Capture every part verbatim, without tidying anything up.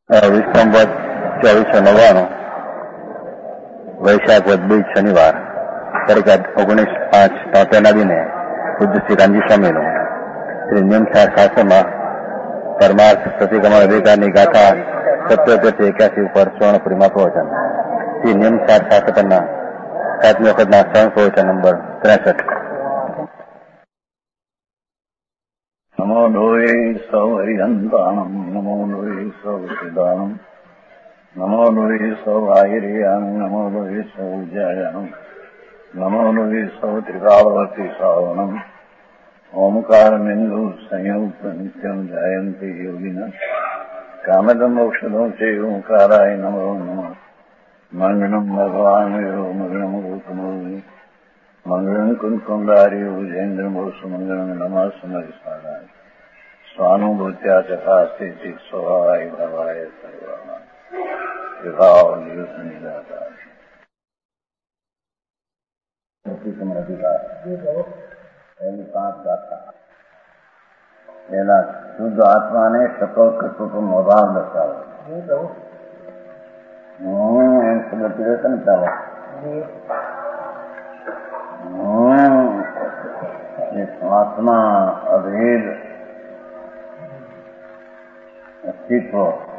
વિક્રમવત ચોવીસો નવ્વાણું વૈશાખ વદ બીજ શનિવાર તારીખ ઓગણીસ પાંચ તોતેરના દિને પૂજ્ય શ્રી રામજી સ્વામીનું શ્રી નિયમસાર શાસ્ત્રમાં પરમાર્થ પ્રતિક્રમણ અધિકારની ગાથા સત્યોતેર એક્યાસી ઉપર સ્વર્ણપુરીમાં પ્રવચન શ્રી નિયમસાર શાસ્ત્રના સાતમી વખતના સ્વર્ણ પ્રવચન નંબર ત્રેસઠ. નમો લોહે સૌ હરિહંતાણમ નમો લોહે સૌ સિદાનમ નમો લોહે સૌ આયર્યામ નમો લોહે સૌ જયામ નમો લોહે સૌ ત્રિકાળવતી સાવનમ ઓમકાર બિંદુ સંયુક્ત નિત્યમ જાયંતિ યોગિના કામદમ ઔષધો છે ઓંકારાય નમો નમઃ. મંગળમ ભગવાન મંગળમ ગૌતમો મંગળમ કુંકુંડારી ઉજેન્દ્રમોષ મંગળમ નમઃ સમરિસારાય સ્વાનુભૂત્યા ચકાસ્તે સ્વભાવાય ભવાય સર્વમાં વિભાવ નિદાતા પહેલી પાંચ ગાથા. પહેલા શુદ્ધ આત્માને સકલ કર્તૃત્વનો અભાવ દર્શાવે. હું એમ શબ્દ પીડે ને ચાલો આત્મા અભેદ અસ્તિત્વ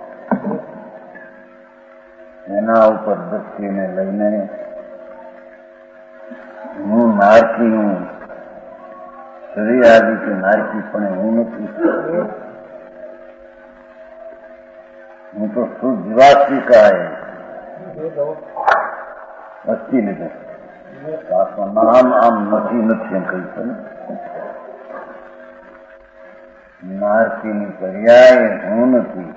એના ઉપર દ્રષ્ટિને લઈને હું નારકી હું શરીર આદિ કે નારકી પણ હું નથી. હું તો શુદ્ધ જીવાત્મિકાય અસ્થિ લીધે નામ આમ નથી નથી એમ કહી છે. નારકીની પર્યાય હું નથી.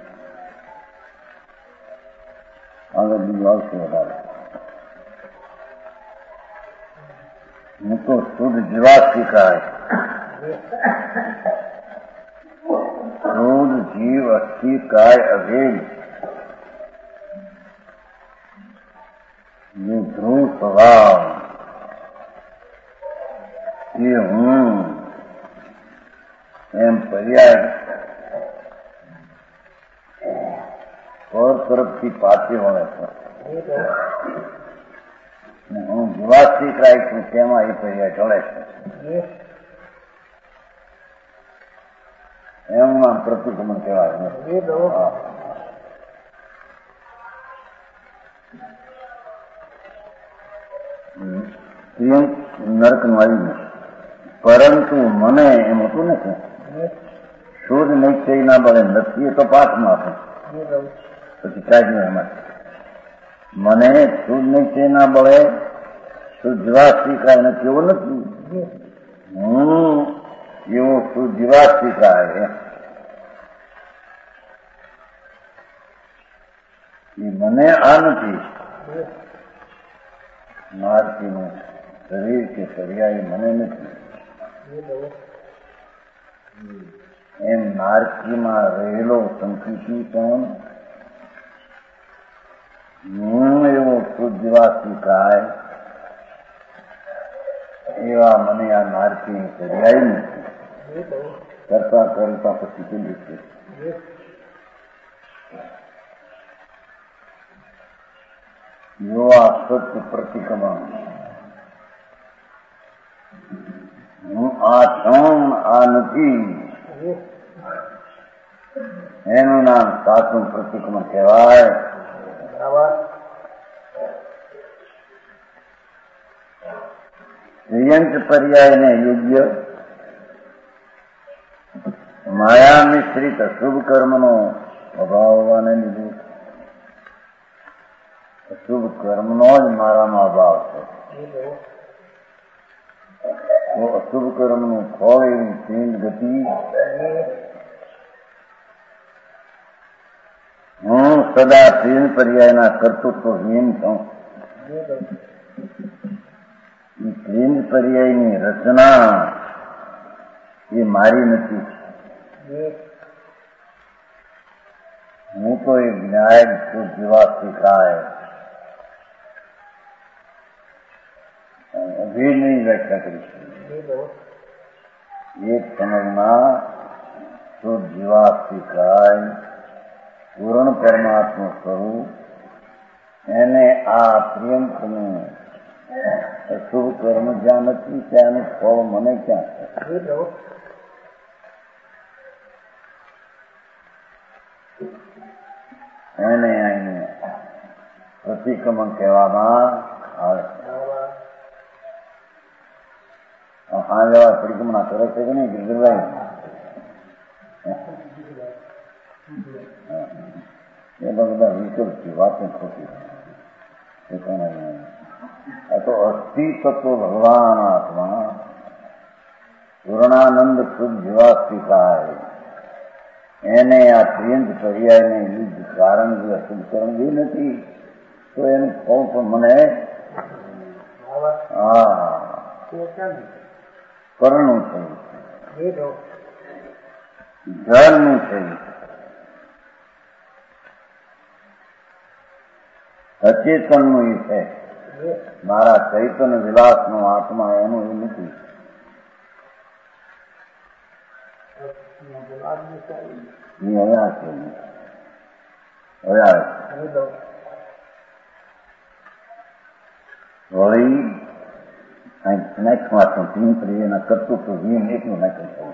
આગળ બીજું આવશે વધારે. હું તો શુદ્ધ જીવાત્મિકાય શુદ્ધ જીવ અસ્થિ કાય અભેદ ये ध्रुव स्वभाव ये हूं एम पर्याय और तरफ की पाते होने पर હું જીવાત્મિક રાય છું તેમાં એ પર્યાય ચડે છે. એનું નામ પ્રતિક્રમણ કહેવાય. નરક નું આવી ગયું, પરંતુ મને એમ હતું ને કે શુદ્ધ નિશ્ચય ના બળે નથી. એ તો પાઠમાં હતું પછી કાઢ્યું એમાં. મને શુદ્ધ નિશ્ચય ના બળે શુદ્ધ જીવાત્મિકાય નથી એવું નથી. હું એવો શુદ્ધ જીવાત્મિકાય એ મને આ નથી. નારકીનું શરીર કે પર્યાય મને નથી. એમ નારકીમાં રહેલો સંકૃતિ પણ હું એવો શુદ્ધ જીવાત્મિકાય એવા મને આ નારકીની પર્યાય નથી. કરતા કરતા પછી પેલી છે જો આ સત્ય પ્રતિક્રમણ હું આ છું આ નથી એનું નામ સાચું પ્રતિક્રમણ કહેવાય. શ્રેયંક પર્યાયને યોગ્ય માયા મિશ્રિત અશુભ કર્મનો અભાવ હોવાને લીધે અશુભ કર્મનો જ મારામાં અભાવ છે. તો અશુભ કર્મનું ફળ એવી ચીંદ ગતિ હું સદા ત્રીન પર્યાયના કર્તૃત્વહીન છું. ત્રીન પર્યાયની રચના એ મારી નથી. હું તો એક જ્ઞાયક છું જીવાત્મિકાય. અભેદની વ્યાખ્યા કરી છે. એક સમયમાં શુદ્ધ જીવાત્મિકાય પૂર્ણ પરમાત્મા સ્વરૂપ એને આ પ્રિયંકનું શુભ કર્મ જ્યાં નથી ત્યાંનું ફળ મને ક્યાં છે? એને અહીં પ્રતિક્રમણ કહેવામાં આવે છે. હા લેવા પરિક્રમણા કરે છે કે નહીં ગિરગીરભાઈ? એ બધા વિકલ્પથી વાતો ખોટી. આ તો અસ્થિ તત્વ ભગવાન આત્મા પૂર્ણાનંદ શુદ્ધ જીવાસ્તિકાય એને આ પ્રિયંક પર્યાયને યુદ્ધ કારણ જે અશુદ્ધ કર્મ જે નથી તો એનું ફળ તો મને હા કરણું થયું, જળનું થયું, અચેતનનું એ છે. મારા ચૈતન્ય વિલાસનો આત્મા એનું એ નથી. અહીંયા છે વળી નાખવા ટીમપરી એના કરતું તો વીમ એકલું નાખી થવું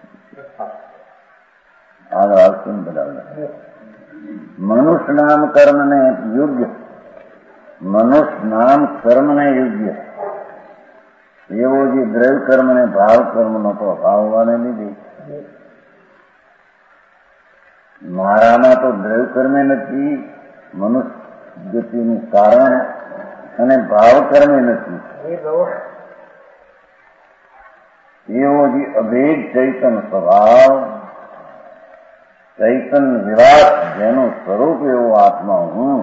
આગળ આવતું બધા મનુષ્ય નામ કર્મને યોગ્ય મનુષ્ય નામ કર્મને યોગ્ય એવો જે દ્રવ્ય કર્મ ને ભાવ કર્મ નો તો અભાવ હોવાને લીધે મારામાં તો દ્રવ્ય કર્મે નથી, મનુષ્ય ગતિનું કારણ અને ભાવ કર્મે નથી. એવો જે અભેદ ચૈતન સ્વભાવ ચૈતન વિલાસ જેનું સ્વરૂપ એવો આત્મા હું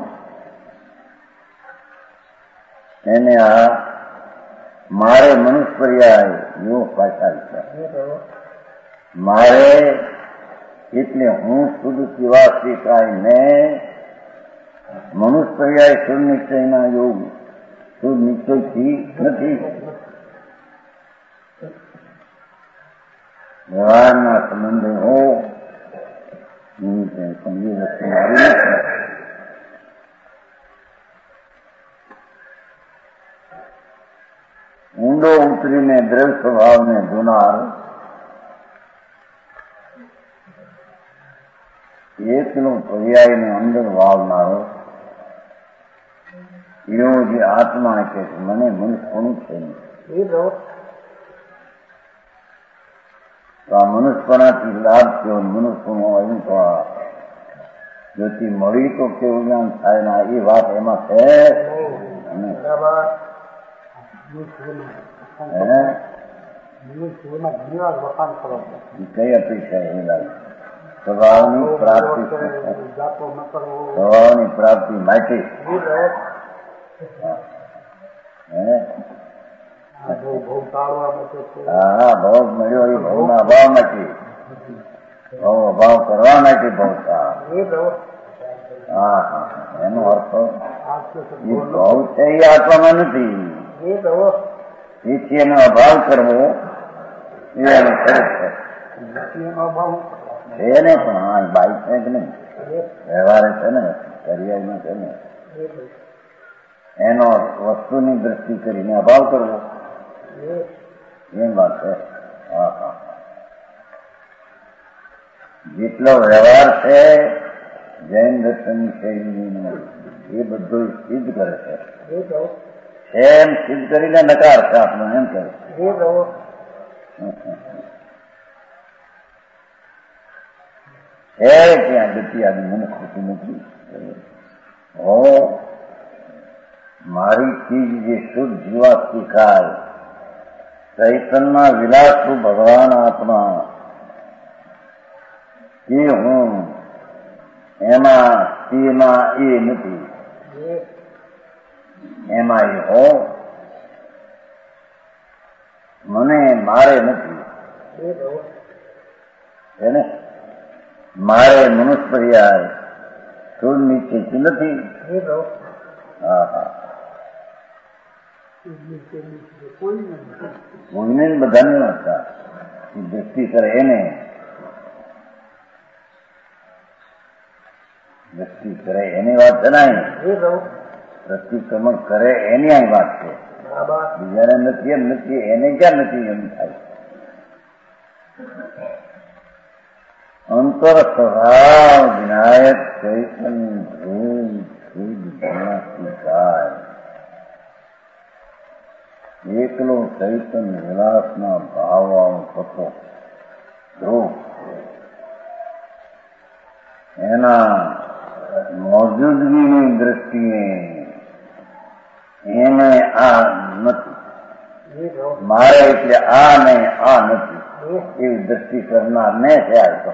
એને આ મારે મનુષ્ય પર્યાય એવો પાછા છે. મારે એટલે હું શુદ્ધ શિવાસ્તિકાય ને મનુષ્ય પર્યાય શુદ્ધ નિશ્ચયના યોગ શુદ્ધ નિશ્ચયથી નથી. વ્યવહારના સંબંધે હો સમજી વસ્તુ મારી નથી. ઊંડો ઉતરીને દ્રવ્ય સ્વભાવને જોનાર એકનો પર્યાયને અંદર વાવનારો એવો જે આત્મા કે મને મનુષ્યપણું છે તો આ મનુષ્યપણાથી લાભ થયો. મનુષ્યપણું આવ્યું તો આ જોથી મળી તો કેવું જ્ઞાન થાય ને એ વાત એમાં છે. કઈ અપેક્ષા એ લાગે સ્વભાવની પ્રાપ્તિ સ્વભાવની પ્રાપ્તિ માટે હા ભાવ મળ્યો એ ભાવના અભાવ નથી, ભાવ અભાવ કરવા માટે ભાવ. હા હા એનો અર્થ એ ભાવ છે એ આત્મામાં નથી. એથી એનો અભાવ કરવો એ એનો ફરજ છે ને. પણ હા બાઈક છે કે નહીં વ્યવહાર છે ને કરિયામાં છે ને એનો વસ્તુની દ્રષ્ટિ કરીને અભાવ કરવો એમ વાત છે. હા હા જેટલો વ્યવહાર છે જૈન દર્શનની શૈલીનો એ બધું સિદ્ધ કરે છે. એમ સિદ્ધ કરીને નકાર છે આપણો એમ કરે છે ત્યાં ગતિ આદિ મને ખોટી નથી. હો મારી ચીજ જે શુદ્ધ જીવાસ્તિકાય ચૈતનના વિલાસુ ભગવાન આત્મા એ હું એમાં તેમાં એ નથી. એમાં એ હો મને મારે નથી એને મારે મનુષ્ય પર્યાય શુદ્ધ નિશ્ચય નથી. હા હા કોઈને બધાને હતા દ્રષ્ટિ કરે એને દ્રષ્ટિ કરે એની વાત જણાય ને, પ્રતિક્રમણ કરે એની આ વાત છે. બીજાને નથી એમ નથી, એને ક્યાં નથી એમ થાય. અંતર સ્વભાવ વિનાયક ચૈતન્ય ધ્રુવ શુદ્ધ ગુણાતીતાય એકલો ચૈતન્ય વિલાસના ભાવ થતો ધ્રુવ એના મોજૂદગીની દ્રષ્ટિએ એને આ નથી, મારે એટલે આ નહીં આ નથી એવી દ્રષ્ટિ કરનાર ને ત્યાં તો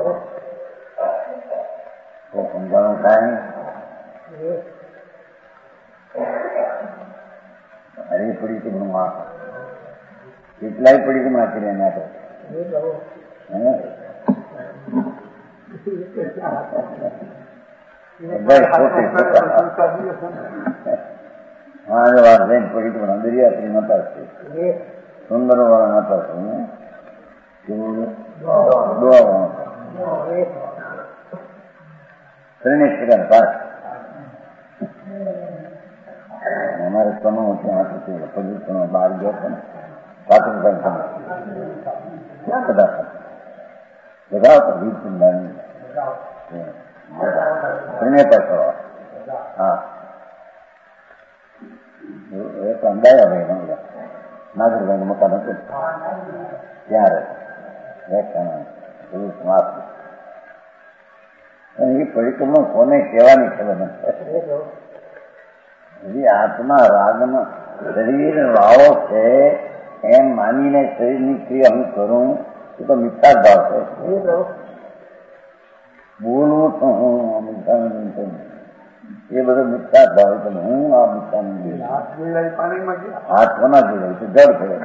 સમજાણું થાય. અરે પડી તું માં કેટલાય પડી તું નાખી રહ્યા ના તો હા વાત લઈને પડી તું દરિયાત્રી નતા છે, સુંદર વાળા નતા છે, અમારે સમય ત્યાં હતું બહાર ગયો હતો ને પાટણ ક્યાં બધા બધા હતા વીર ચિંતાની ત્રણેતા કરવા. હા એક અંદાયા ભાઈ નાગરભાઈ મકાન હતું ત્યારે એ પરિક્રમા કોને કહેવાની ખબર નથી. આત્મા રાગનો શરીર વાવો છે એમ માનીને શરીરની ક્રિયા હું કરું એ તો મિથ્યા ભાવ છે. બોલવું તો હું એ બધો મિથ્યા ભાવ છે. હું આ મિથ્યા હાથ કોના જોડાય છે જળ પડે.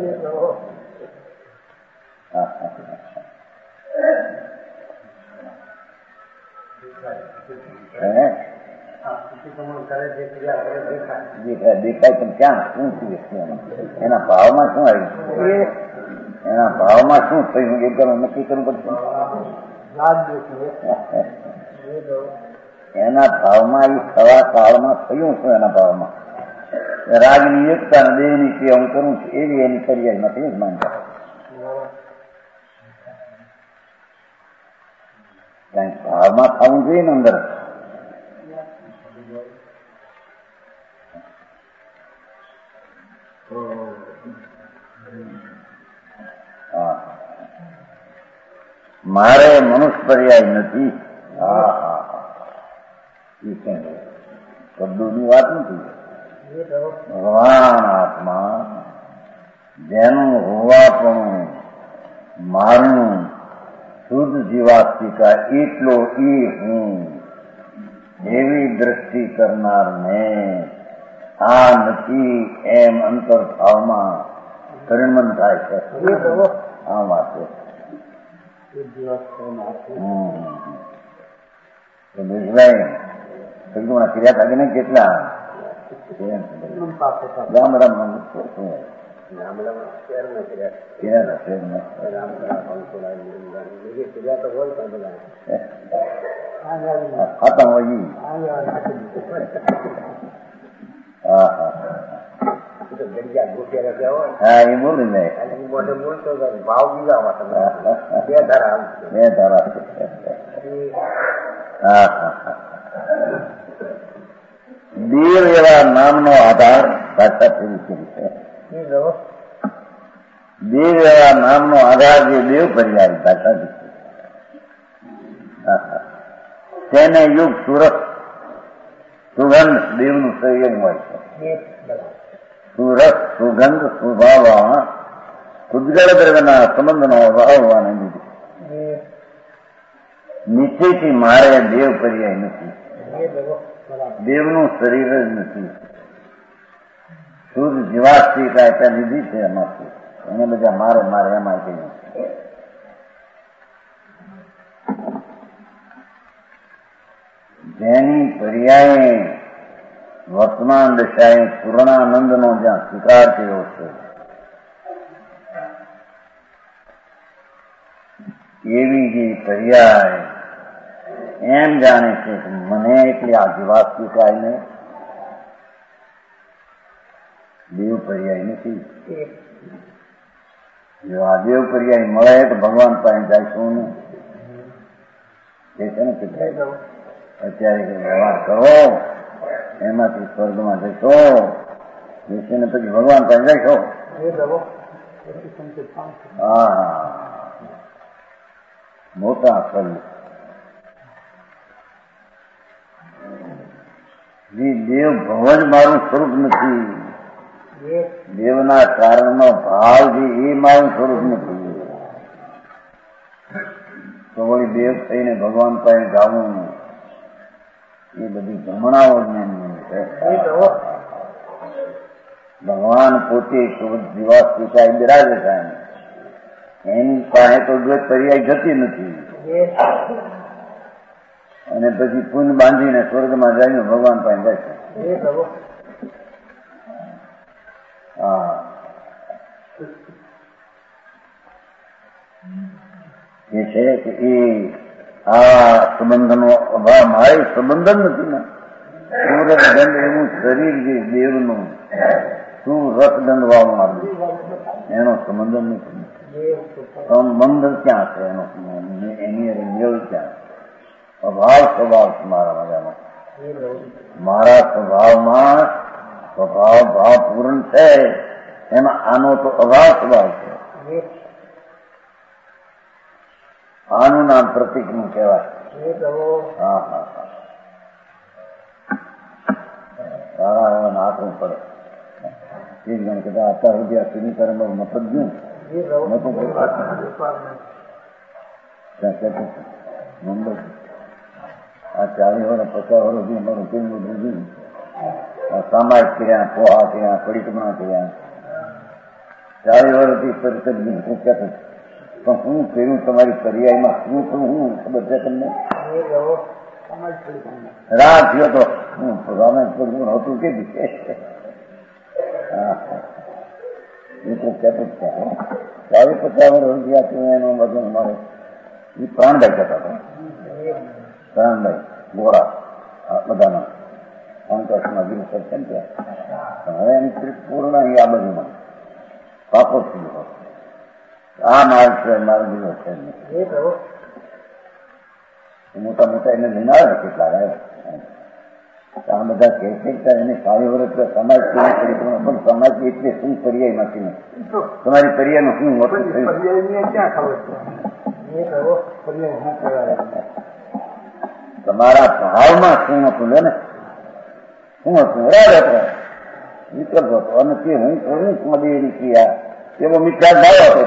દેખાય પણ ક્યાં શું થયું, એના ભાવમાં શું આવ્યું, એના ભાવમાં શું થયું એ તમે નક્કી કરવું પડશે. એના ભાવમાં એ થવા કાળમાં થયું શું, એના ભાવમાં રાગની એકતા દેહની ક્રિયા હું કરું છું એવી એની ફરિયાદ નથી જ માનતા. ભાવમાં થવું જોઈએ ને અંદર. મારે મનુષ્ય પર્યાય નથી. હા હા શબ્દોની વાત નથી. ભગવાન આત્મા જેનું હોવાપણું મારું શુદ્ધ જીવાસ્તિકા એટલો એ હું એવી દ્રષ્ટિ કરનારને આ નથી એમ અંતરભાવમાં પરિણમન થાય છે. આ વાત છે. ક્રિયા થાય ને કેટલા ગામડામાં ખતમ હોય. હા હા હા એ બોલી ને ભાવ બીજા બે ધારા બે ધારા. હા હા દેવ એવા નામનો આધાર સાક્ષાત એવી છે. દેવ એવા નામનો આધાર જે દેવ પર્યાય સાક્ષાત છે. તેને યુગ સુરત સુગંધ દેવનું સંયમ હોય છે. સુરત સુગંધ સ્વભાવ ઉદ્ગળ દ્રવ્યના સંબંધનો અભાવ હોવાને લીધે નિશ્ચયથી મારે દેવ પર્યાય નથી. દેવનું શરીર જ નથી. શુદ્ધ જીવાસ્તી કાયતા લીધી છે એમાંથી. એને બધા મારે મારે એમાં કહ્યું. જેની પર્યાય વર્તમાન દશાએ પૂર્ણાનંદનો જ્યાં સ્વીકાર કર્યો છે એવી જે પર્યાય એમ જાણે છે કે મને એટલી આ જીવાત સ્વીકાય નહીં, દેવ પર્યાય નથી. જો આ દેવ પર્યાય મળે તો ભગવાન પાસે જાય શું ને એ છે ને કે અત્યારે વ્યવહાર કરો એમાંથી સ્વર્ગમાં જશો, બેસીને પછી ભગવાન પાસે જશો. હા મોટા ફળ દેવ ભવ જ મારું સ્વરૂપ નથી, દેવના કારણનો ભાવ જે એ મારું સ્વરૂપ નથી. તો વળી દેવ થઈને ભગવાન પાસે ગાવું એ બધી ભ્રમણાઓ છે. ભગવાન પોતે જીવાત સ્વીકાર બિરાજે થાય, એની પાસે તો દ્વૈત પર્યાય જતી નથી. અને પછી પુન બાંધીને સ્વર્ગમાં જઈને ભગવાન પાસે જાય છે. હા એ છે કે એ આ સંબંધનો અભાવ મારે સંબંધ જ નથી ને. સુરતદંડ એવું શરીર જે દેવનું શું રસદંડ વાવમાં એનો સંબંધ નથી. સંબંધ ક્યાં છે એનો? એની રેન્જલ ક્યાં? અભાવ સ્વભાવ છે મારા મજાનો. મારા સ્વભાવમાં સ્વભાવ ભાવ પૂર્ણ છે, એમાં આનો તો અભાવ સ્વભાવ છે. આનું નામ પ્રતિક નું કહેવાય. હા હા હા સારા એવા નાખવું પડે. એક જણ કહેતા અત્યાર સુધી આ સીધી કર્મ મફત ગયું મુંબઈ આ ચાલીસ વર્ષ પચાસ વર્ષથી અમારું કેવું બધું સામાયિક કર્યા, પોહા કર્યા, પરિક્રમા કર્યા, ચાલીસ વર્ષથી પરિષદ ગયું. હું કહેતો પણ હું કર્યું તમારી પર્યાયમાં શું કરું? હું ખબર છે તમને? રાત થયો તો હું રામાયણ હતું કે એ તો કહેતો જ ત્યાં ચાલીસ પચાસ વર્ષ ગયા એનું બધું મારે એ પ્રાણભાઈ કહેતા હતા. પ્રાણભાઈ ગોરા બધાના અંકસમાં ગીર સત્સંગ ત્યાં હવે એની સ્ત્રી પૂર્ણ આ બાજુમાં પાકો થઈ ગયો. આ માર્ગ છે મારો જીવો છે. મોટા મોટા એને લઈને આવે ને કેટલા આવ્યા આ બધા કહે છે એને સારી વર્ષ સમાજ કેવી પણ સમાજ એટલે શું પર્યાય નથી. તમારી પર્યાયનું શું મોટું થયું? તમારા ભાવમાં શું હતું લે ને શું હતું? બરાબર વિકલ્પ હતો અને તે હું કરું મદેની ક્રિયા એવો મિત્રાજ ભાવ હતો.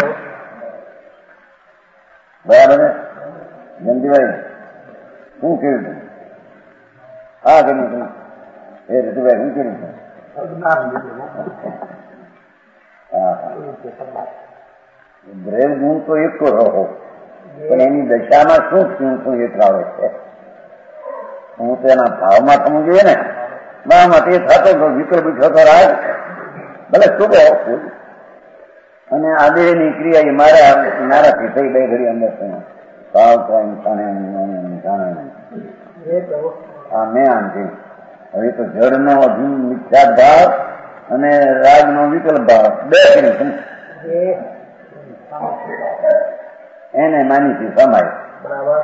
બરાબર ને જંદીભાઈ શું કેવું? હા કે નહીં એ ઋતુભાઈ શું કર્યું? હા દ્રવ ગુણ તો એક તો રહો પણ એની દશામાં શું થયું શું એ ટ્રાવે છે. હું તો એના ભાવમાં થવું જોઈએ ને. ભાવમાં તે થતો વિકલ્પ થતો રાહ ભલે શું કહો. અને આદેની ક્રિયા એ મારા મારાથી થઈ બે ઘડી અંદર ભાવ તો જાણે આ મેં આમથી હવે તો જળનો અભિન મિથ્યા ભાવ અને રાજનો વિકલ્પ ભાવ બે કરી એને માનીથી સમાય. બરાબર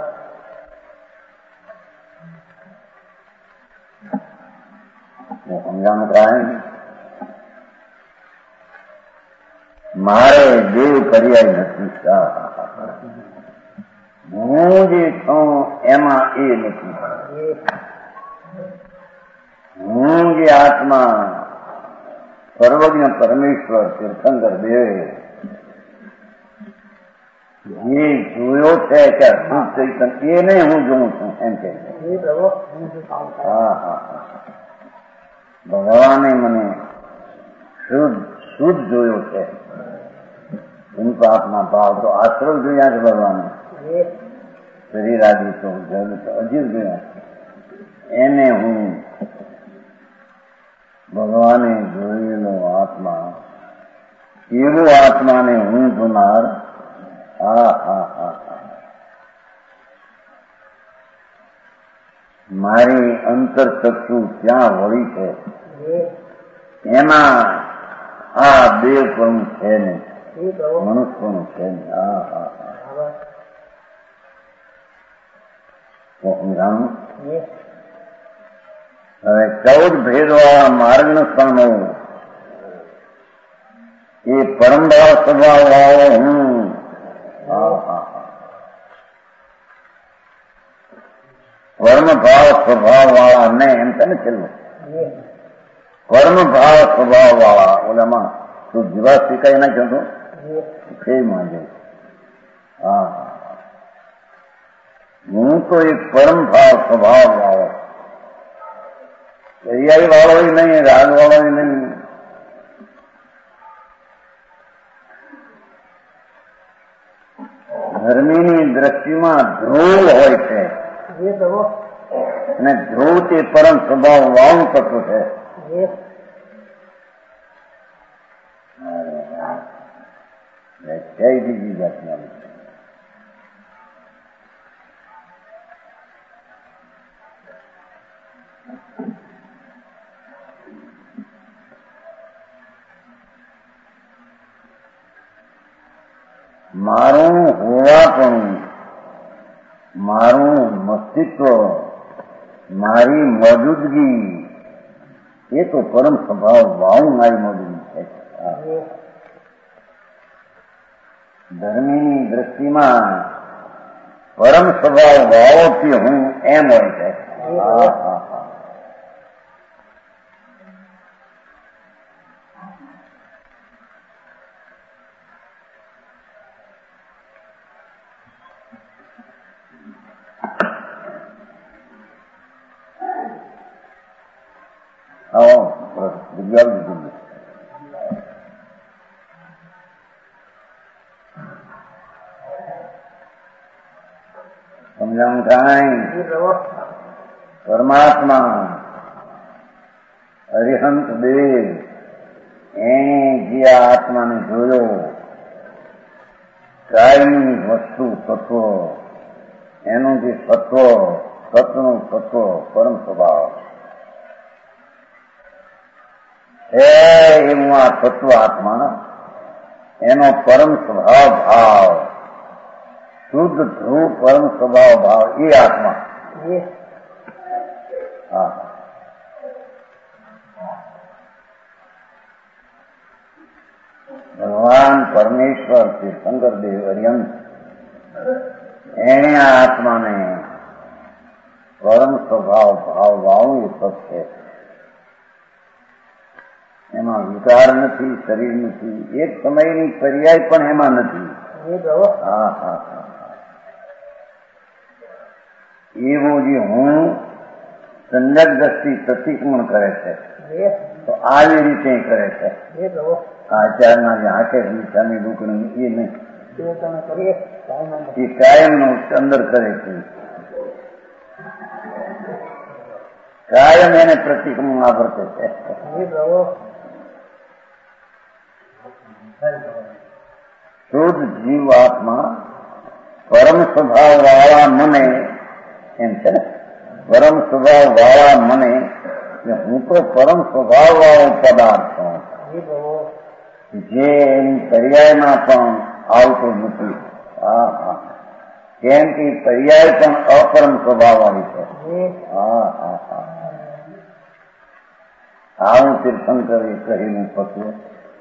સમજાનું કારણ મારે દેવ પર્યાય નથી. હું જે છું એમાં એ નથી. હું જે આત્મા સર્વજ્ઞ પરમેશ્વર તીર્થંકર દેવ જે જોયો છે કે શુદ્ધ ચૈતન્ય એને હું જોઉં છું એમ કે હા હા ભગવાને મને શુદ્ધ શુદ્ધ જોયો છે. આત્મા ભાવ તો આશ્રવ જોયા છે ભગવાને. શરીર આદિ તો અજીર જોયા એને હું ભગવાને જોયેલો આત્મા એવો આત્માને હું જોનાર. હા હા હા હા મારી અંતરચક્ષુ ત્યાં વળી છે, એમાં આ દેવ પણ છે નહીં, મનુષ્ય પણ છે નહીં. હા હા હા સમજાણું. હવે ચૌદ ભેદવાળા માર્ગનો સ્થાનો એ પરમભાવ સ્વભાવ વાળો હું. હા હા કર્મ ભાવ સ્વભાવ વાળા ને એમ છે ને છેલ્લું કર્મ ભાવ સ્વભાવ વાળા. ઓલામાં તું જીવા શીખાઈ નાખ્યો તો ફેરમાં જાય. હા હું તો એક પરમ ભાવ સ્વભાવ વાળો, દરિયાઈ વાળો નહીં, રાગ વાળો નહીં. ધર્મીની દ્રષ્ટિમાં ધ્રુવ હોય છે અને ધ્રુવ તે પરમ સ્વભાવ વાળું તત્વ છે. જય બીજી જાતના મારું હોવાપણું, મારું મસ્તિત્વ, મારી મોજૂદગી એ તો પરમ સ્વભાવ વાળું મારી મોજૂદગી છે. ધર્મીની દ્રષ્ટિમાં પરમ સ્વભાવ વાળોથી હું એમ હોય છે. હા હા હા સમજાણ થાય. પરમાત્મા અરિહંત દેવ એને જે આત્માને જોયો, કાયમી વસ્તુ તત્વ, એનું જે સત્વ, સત્વનું તત્વ પરમ સ્વભાવ હે એવું આ તત્વ આત્મા, એનો પરમ સ્વભાવ ભાવ, શુદ્ધ ધ્રુવ પરમ સ્વભાવ ભાવ એ આત્મા. હા ભગવાન પરમેશ્વર શ્રી શંકરદેવ અરિહંત એને આ આત્માને પરમ સ્વભાવ ભાવ વાળું એ પદ છે. એમાં વિકાર નથી, શરીર નથી, એક સમયની પર્યાય પણ એમાં નથી. હા હા હા એવો જે હું સંજક દ્રષ્ટિ પ્રતિક્રમણ કરે છે તો આવી રીતે કરે છે. આચારના જે હાથે વિચારની દુકડી એ નહીં, એ કાયમનો અંદર કરે છે. કાયમ એને પ્રતિક્રમણ આવર્તે છે. શુદ્ધ જીવ આત્મા પરમ સ્વભાવ વાળા મને એમ છે ને, પરમ સ્વભાવ વાળા મને હું તો પરમ સ્વભાવ વાળો પદાર્થ છું, જે એની પર્યાયમાં પણ આવતો નથી. હા હા કેમ કે પર્યાય પણ અપરમ સ્વભાવ વાળી છે. હા હા હા આવું તીર્થંકરે કહીને પકવું.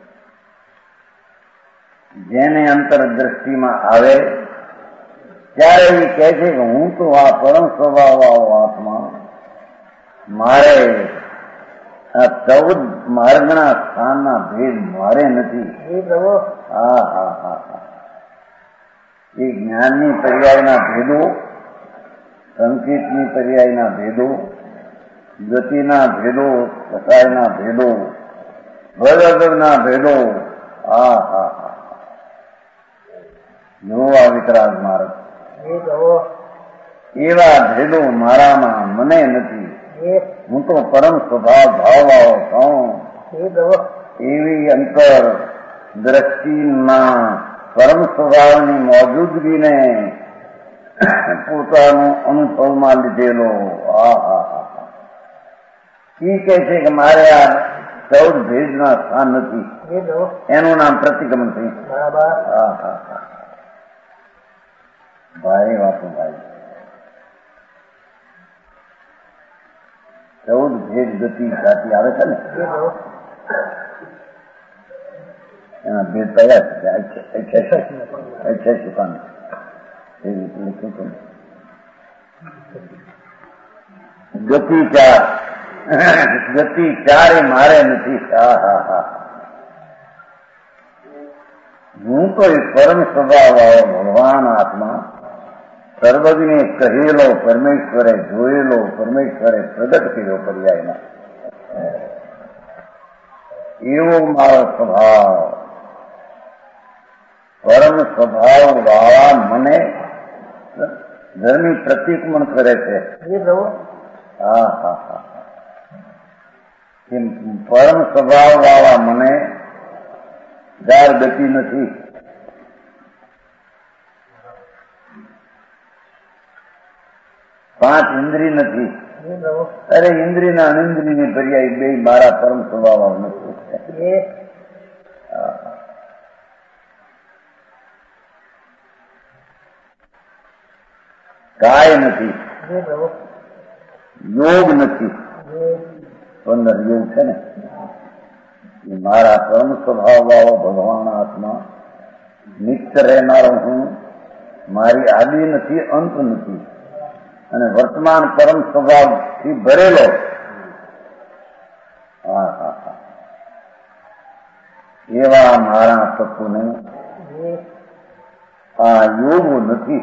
જેને અંતર દ્રષ્ટિમાં આવે ત્યારે એ કહે છે કે હું તો આ પરમ સ્વભાવ વાળો આત્મા, મારે આ ચૌદ માર્ગના સ્થાનના ભેદ મારે નથી. હા હા હા હા એ જ્ઞાનની પર્યાયના ભેદો, સંકેતની પર્યાયના ભેદો, ગતિના ભેદો, કસાયના ભેદો, ભગવદના ભેદો. હા હા હા જોવા વિતરાગ માર્ગ એવા ભેદો મારામાં મને નથી. હું તો પરમ સ્વભાવ ભાવવાળો છું. એવી અંતર દ્રષ્ટિમાં પરમ સ્વભાવની મોજૂદગીને પોતાનો અનુભવમાં લીધેલો આ હા હા એ કહે છે કે મારે આ ચૌદ ભેદના સ્થાન નથી, એનું નામ પ્રતિક્રમણ થયું. હા હા હા ભાઈ વાતો ભાઈ, ચૌદ ભેદ ગતિ જાતિ આવે છે ને, એના ભેદ કયા છે? અઠ્યાસી પાન એવી લખ્યું છે. ગતિ ચાર, ગતિ ચાર એ મારે નથી. હા હા હા હું તો એ પરમ સ્વભાવ વાળો ભગવાન આત્મા સર્વજ્ઞે કહેલો, પરમેશ્વરે જોયેલો, પરમેશ્વરે પ્રગટ કર્યો પર્યાયમાં, એવો મારો સ્વભાવ. પરમ સ્વભાવ વાળા મને ઘરની પ્રતિક્રમણ કરે છે. હા હા હા પરમ સ્વભાવ વાળા મને ગાર ગતિ નથી. પાંચ ઇન્દ્રિય નથી. અરે ઇન્દ્રિયના અનિન્દ્રિયની પર્યાય બે મારા પરમ સ્વભાવ નથી. કાય નથી, યોગ નથી. પંદર યોગ છે ને, એ મારા પરમ સ્વભાવ વાળો ભગવાન આત્મા નિત્ય રહેનારો હું. મારી આદિ નથી, અંત નથી, અને વર્તમાન પરમ સ્વભાવથી ભરેલો. હા હા હા એવા મારા તત્વને આ યોગ નથી.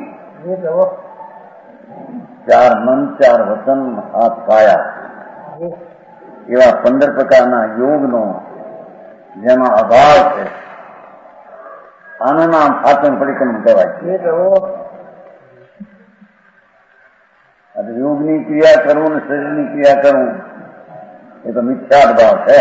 ચાર મન, ચાર વચન, હાથ, કાયા, એવા પંદર પ્રકારના યોગનો જેનો અભાવ છે, આનું નામ આત્મ પરિક્રમણ કહેવાય છે. યોગની ક્રિયા કરવું ને શરીરની ક્રિયા કરવું એ તો મિથ્યા ભાવ છે.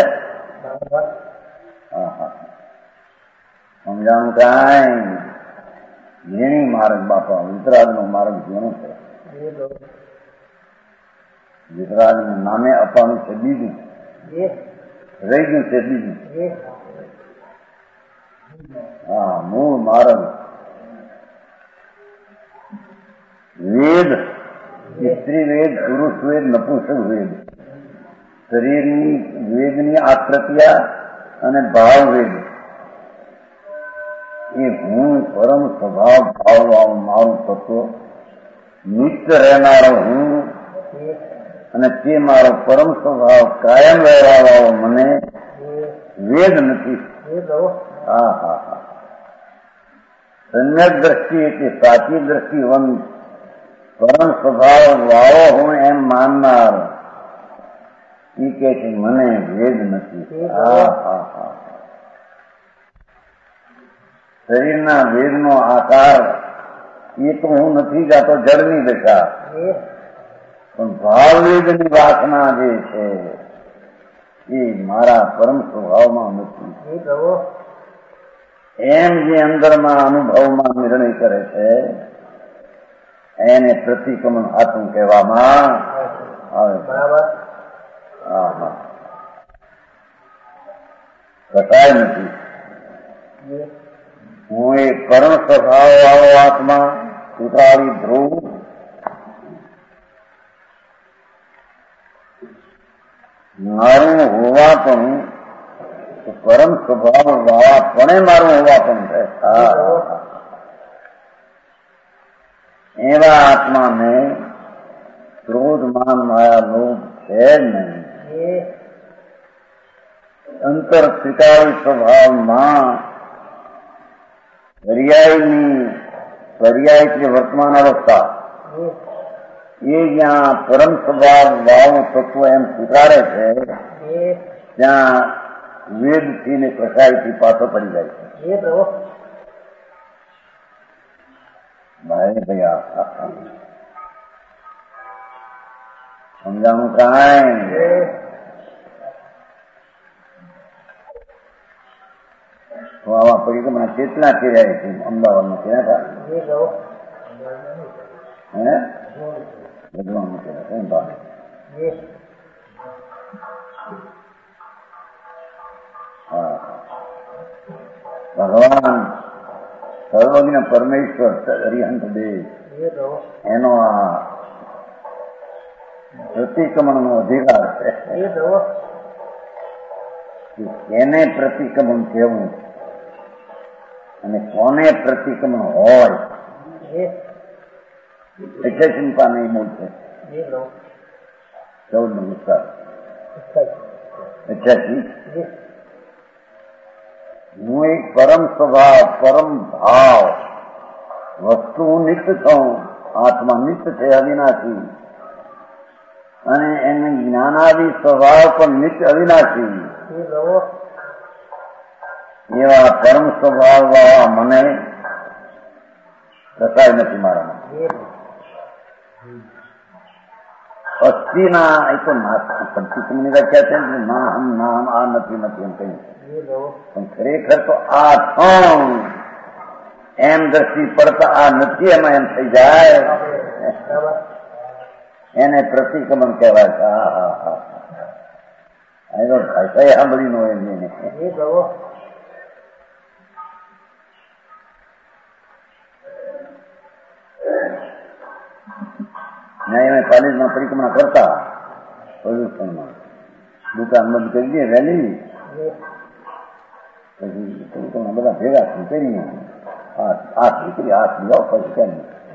હા હા સમજાણું કાંઈ ઝીણી માર્ગ બાપા, વિતરાગનો માર્ગ ઝીણો છે. વિતરાગનું નામે આપવાનું છે બીજું, રહી ગયું છે બીજું. હા મૂળ માર્ગ વેદ, સ્ત્રી વેદ, પુરુષ વેદ, નપુંસક વેદ, શરીરની વેદની આકૃતિયા અને ભાવ વેદ, એ હું પરમ સ્વભાવ ભાવ મારું તત્વ નિત્ય રહેનારો હું, અને તે મારો પરમ સ્વભાવ કાયમ રહેવા વાળો મને વેદ નથી. હા હા હા સમ્યક દ્રષ્ટિ એટલે સાચી દ્રષ્ટિવંત પરમ સ્વભાવ વાળો હું એમ માનનાર એ કે છે મને વેદ નથી. હા હા હા શરીરના વેદનો આકાર એ તો હું નથી જાતો, જળની દશા. પણ ભાવવેદની વાસના જે છે એ મારા પરમ સ્વભાવમાં નથી. એમ જે અંદરમાં અનુભવમાં નિર્ણય કરે છે એને પ્રતિક્રમણ આત્મ કહેવામાં આવે. બરાબર. હા હા કટાય નથી. હું એ કર્ણ સ્વભાવ વાળો આત્મા ઉતારી ધ્રુવ મારું હોવા પણ પરમ સ્વભાવ વાળા પણ મારું હોવા પણ છે. એવા આત્માને ક્રોધ માન માયા લોભ છે જ નહીં. અંતર સ્વીકારી સ્વભાવમાં પર્યાયની પર્યાય એટલે વર્તમાન અવસ્થા એ જ્યાં પરમ સ્વભાવ વાળું તત્વ એમ સ્વીકારે છે ત્યાં વેદથી ને કસાયથી પાછો પડી જાય છે. ભાઈ ભૈયા સમજાણું કાંઈ તો આવા પરિક્રમા કેટલા ફેર્યા છે અમદાવાદમાં ત્યાં હતા. હે બધવાનું છે કઈ વાત હા ભગવાન સર્વજ્ઞ પરમેશ્વર અરિહંત દેવ એનો આ પ્રતિક્રમણ નો અધિકાર છે. એને પ્રતિક્રમણ કહેવું અને કોને પ્રતિક્રમણ હોય એટલે ચિંતા નહીં બોલશે. ચૌદ નો વિસ્તાર અઠ્યાસી હું એક પરમ સ્વભાવ પરમ ભાવ વસ્તુ હું નિત્ય છું. આત્મા નિત્ય છે અવિનાશી અને એને જ્ઞાનાદિ સ્વભાવ પણ નિત્ય અવિનાશી એવા પરમ સ્વભાવ વાળા મને રસાય નથી મારામાં. અસ્થિના એ તો પંચીકમની વ્યાખ્યા છે ને નામ નામ આ નથી નથી એમ કહ્યું પણ ખરેખર તો આ છું એમ દ્રષ્ટિ પડતા આ નથી એમાં એમ થઈ જાય એને પ્રતિક્રમણ કહેવાય છે. હા હા હા એનો ભાષા સાંભળી નો એને કોલેજમાં પરિક્રમણા કરતા પ્રદૂષણમાં દુકાન બંધ કરી દઈએ વહેલી પછી પરિક્રમણા બધા ભેગા થઈ કરીએ આઠ દીકરી આઠ લીધો પછી કેમ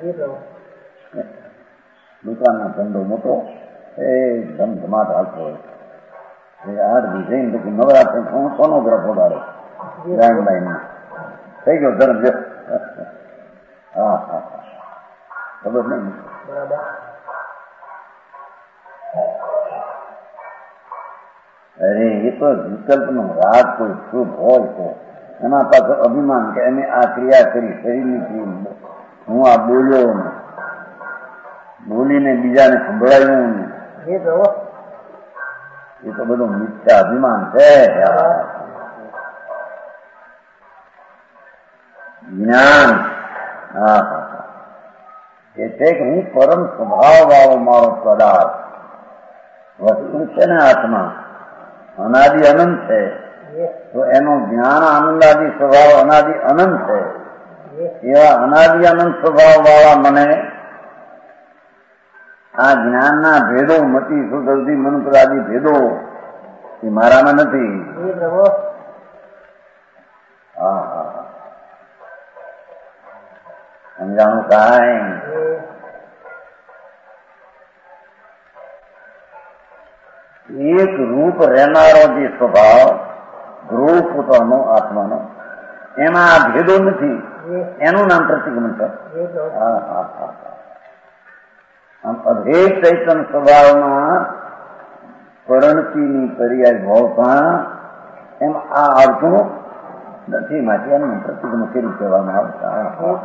દુકાનનો ધંધો મોટો એ ધમધમાટ હાલતો હોય આઠ દી જઈને પછી નવરાત્રી સોનોગ્રાફ વગાડે ગાયનબાઈ થઈ ગયો ધર્મ હા હા ખબર નહીં અરે એ તો વિકલ્પ નો રાગ કોઈ શુભ હોય તો એમાં પાછો અભિમાન કે એને આ ક્રિયા કરી શરીરની ક્રિયા હું આ બોલ્યો ને બોલીને બીજાને સંભળાયું એ તો બધું મિથ્યા અભિમાન છે. જ્ઞાન હા હા એ છે કે હું પરમ સ્વભાવ વાળો મારો પદાર્થ વસ્તુ છે ને આત્મા અનાદિ અનંત છે તો એનો જ્ઞાન આનંદાદિ સ્વભાવ અનાદિ અનંત છે. એવા અનાદિ અનંત સ્વભાવ વાળા મને આ જ્ઞાનના ભેદો મતિ સુધરતી મનુપરાદી ભેદો એ મારામાં નથી. હા હા સમજાણું કાંઈ એક રૂપ રહેનારો જે સ્વભાવ ધ્રુવ પોતાનો આત્માનો એમાં આ ભેદો નથી એનું નામ પ્રતિક્રમણ છે. હા હા હા આમ અભેદ ચૈતન સ્વભાવમાં પરિણતિની પર્યાય ભાવતા એમ આ અર્થો નથી માટે એનું પ્રતિક્રમણ કેવી કહેવામાં આવતા.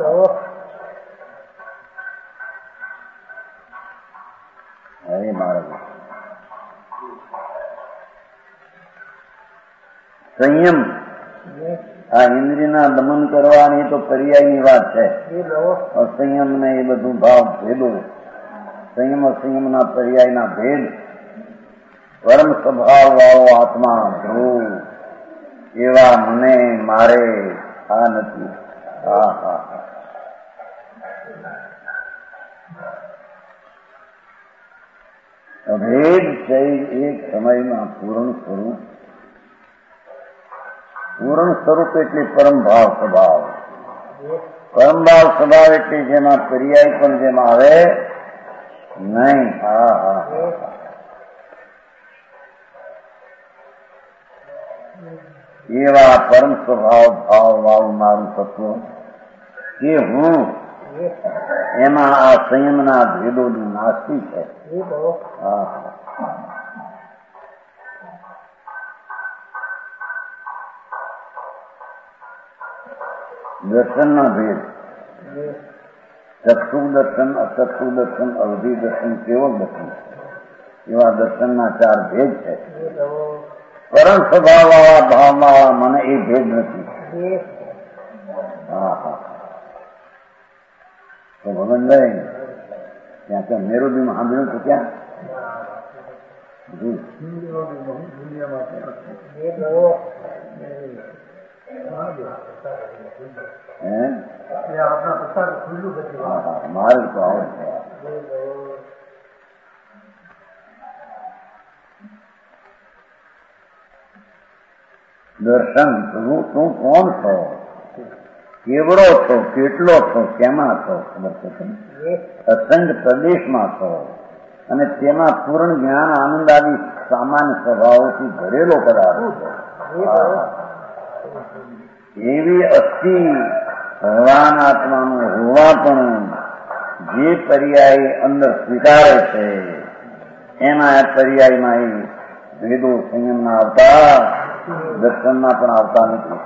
અરે મારા સંયમ આ ઇન્દ્રિયના દમન કરવાની તો પર્યાયની વાત છે. અસંયમ ને એ બધું ભાવ ભેદો સંયમ અસંયમના પર્યાયના ભેદ પરમ સ્વભાવ વાળો આત્મા ધ્રુવ એવા મને મારે આ નથી. હા હા અભેદ છે એક સમયમાં પૂર્ણ સ્વરૂપ. પૂર્ણ સ્વરૂપ એટલે પરમ ભાવ સ્વભાવ. પરમ ભાવ સ્વભાવ એટલે જેમાં પર્યાય પણ જેમાં આવે નહીં. હા હા એવા પરમ સ્વભાવ ભાવ વાળું મારું તત્વ કે હું એમાં આ સંયમના ભેદોની નાસ્તી છે. હા દર્શનના ભેદ ચક્ષુ દર્શન અચક્ષુ દર્શન અવધિ દર્શન કેવળ દર્શન એવા દર્શનના ચાર ભેદ છે. પરમ સ્વભાવ વાળા ભાવમાં મને એ ભેદ નથી. હા હા તો ભગવાનભાઈ ત્યાં તો મેરુદીમાં સાંભળ્યું તો ક્યાં માર્ગ તો આવો દર્શન પ્રભુ તું કોણ છો, કેવડો છો, કેટલો છો, કેમાં છો ખબર છે તમે? અસંગ પ્રદેશમાં છો અને તેમાં પૂર્ણ જ્ઞાન આનંદ આવી સામાન્ય સ્વભાવોથી ભરેલો પદાર્થ છે. એવી અસ્થિ ભગવાન આત્માનું હોવા પણ જે પર્યાય અંદર સ્વીકારે છે એના પર્યાયમાં એ ભેદો સંયમના આવતા, દર્શનના પણ આવતા નથી.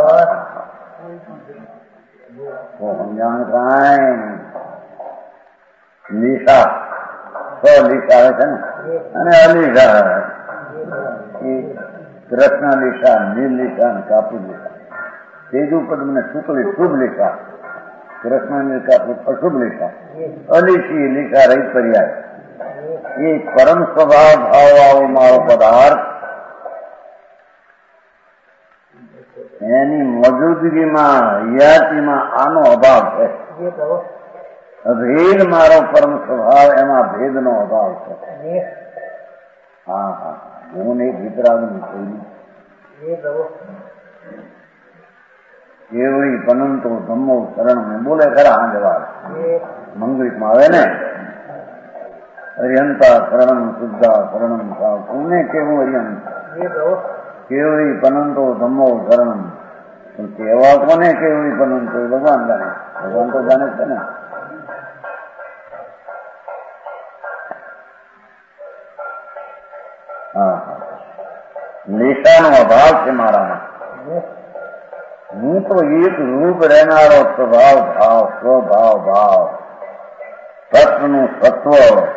સમજાણ કાંઈ લીસા છ લીસા આવે છે ને, અને અલીસા એ કૃષ્ણ લીસા, નીલ લીસા અને કાપુર લીસા. ત્રીજું પદ મને શુક્લ શુભ લીસા, કૃષ્ણ નીલ કાપુર અશુભ લીસા, અલીસી લીસા રહી પર્યાય. એ પરમ સ્વભાવ ભાવ વાળો મારો પદાર્થ એની મોજૂદગીમાં હયાતીમાં આનો અભાવ છે. ભેદ મારો પરમ સ્વભાવ એમાં ભેદનો અભાવ છે. હા હા હું એક વિતરાગનું થયું કેવડી પનંતો ધમ્મો શરણ બોલે ખરા હા જવાબ મંગળીમાં આવે ને અરિયંતા શરણમ શુદ્ધા શરણમ ભાવ કોને કેવું અરિયંત કેવડી પનંતો ધમ્મો શરણમ પણ કેવા કોને કેવડી પનંતો ભગવાન જાણે, ભગવાન તો જાણે છે ને. હા હા નિશાનો અભાવ છે મારામાં. હું તો એક રૂપ રહેનારો સ્વભાવ ભાવ સ્વભાવ ભાવ સત્વનું સત્વ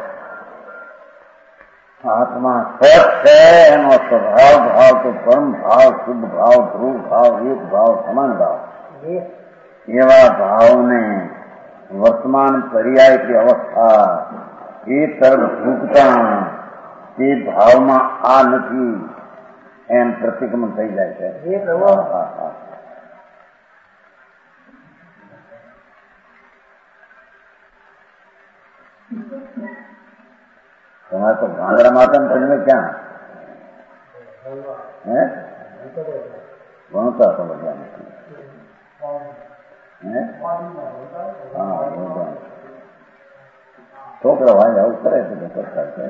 આત્મા સત છે. એનો સ્વભાવ ભાવ તો પરમ ભાવ શુદ્ધ ભાવ ધ્રુવ ભાવ એક ભાવ સમાન ભાવ. એવા ભાવને વર્તમાન પર્યાય કે અવસ્થા એ તરફ ઝૂકતા તે ભાવમાં આ નથી એમ પ્રતિક્રમણ થઈ જાય છે. તમારે તો ગાંધરા માતા તમે ક્યાં હે ભણતા તો બધા નથી. હા છોકરા ભાઈ આવું કરે છે તો કરતા છે.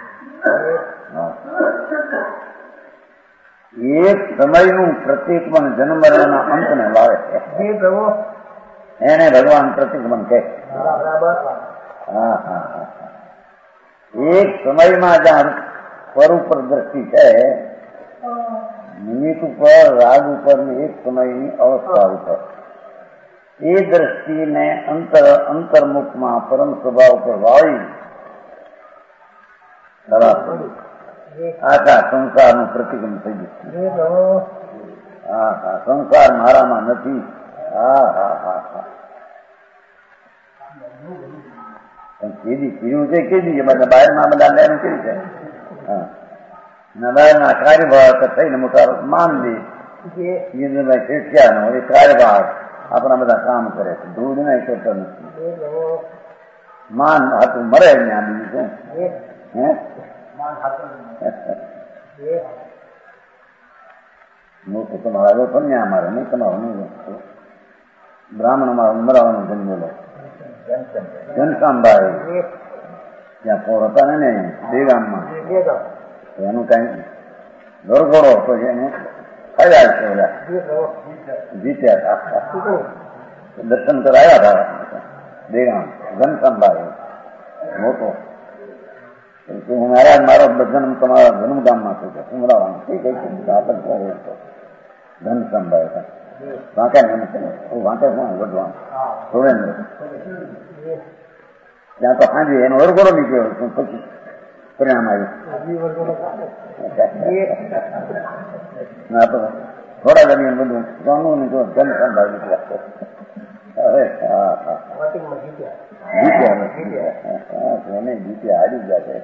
એક સમયનું પ્રતિક્રમણ જન્મ મરણના અંતને લાવે છે. એને ભગવાન પ્રતિક્રમણ કહે. હા હા હા એક સમયમાં જ્યાં પર ઉપર દ્રષ્ટિ છે, નિમિત્ત ઉપર રાગ ઉપર એક સમયની અવસ્થા ઉપર એ દ્રષ્ટિને અંતર અંતર્મુખમાં પરમ સ્વભાવ ઉપર વાળી આખા સંસારનું પ્રતિક્રમણ થઈ ગયું. હા હા સંસાર મારામાં નથી. હા હા હા હા કેદી પીવું છે કેદી બધા બહારના બધા લેવાનું કેવી છે. હા બહારના કાર્યભાગ થઈને મોટા માન દે ભાઈ શેઠિયા નો એ કાર્યભાગ આપણા બધા કામ કરે છે. ધૂળ ના કરતો નથી. માન હાથું મરે ત્યાં બીજું શું હે મોટું તમારા પણ ત્યાં મારે નહીં તમારું નહીં. બ્રાહ્મણ મારો મરાવાનો જન્મ બોલો ઘનશ્યામભાઈ ત્યાં પોર હતા ને દેગામમાં એનું કઈ ગરગોડો હતો એને ફર્યા છે બધા જીત્યા હતા. દર્શન કરાયા હતા દેગામ ઘનશ્યામભાઈ મોટો. હું મહારાજ મારો જન્મ તમારા જન્મગામમાં થયો છે ઉમરાવાનું ઠીક છે. ઘનશ્યામભાઈ હતા વાંકે વાંકે કોણ વધવાનું સુરેન્દ્ર ત્યાં તો સાંજે એનો વરઘોડો નીકળ્યો પછી પરિણામ આવ્યું. થોડા દરમિયાન બધું સોનું નીકળ્યું ઘનશ્યામભાઈ નીકળ્યા. હવે હા હા જીત્યા એને જીતે હારી જાય.